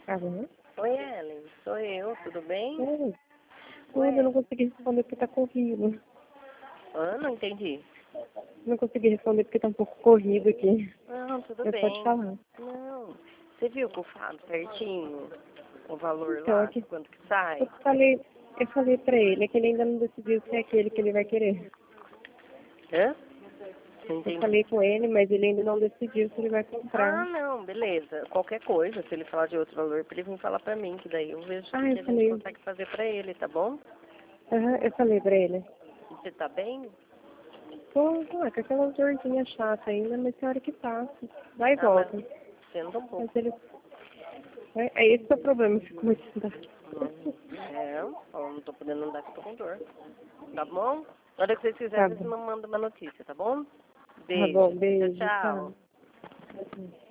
Ah, bom. Oi, Ellen. Sou eu, tudo bem? Tudo, Ué, eu não consegui responder porque tá corrido. não entendi. Não consegui responder porque tá um pouco corrido aqui. Não, tudo Mas pode bem. falar. Não. Você viu com o Fábio certinho o valor Então, lá, aqui, quanto que sai? eu falei pra ele, é que ele ainda não decidiu se é aquele que ele vai querer. Hã? Não Eu entendi. falei com ele, mas ele ainda não decidiu se ele vai Ah, comprar. não, beleza. Qualquer coisa, se ele falar de outro valor, pra ele vir falar pra mim, que daí eu vejo o Ah, que eu a gente falei. consegue fazer pra ele, tá bom? Aham, eu falei pra ele. E você tá bem? Tô com aquela dorzinha chata ainda, mas tem hora que passa. Vai e Ah, mas volta. senta um pouco. Mas ele. É esse que é o problema, fico muito estudado. Eu não tô podendo andar que eu tô com dor. Tá bom? Na hora que vocês Tá quiserem, vocês bom. me mandam uma notícia, tá bom? Tá bom, Beijo. Tchau, beijo, tchau. tchau.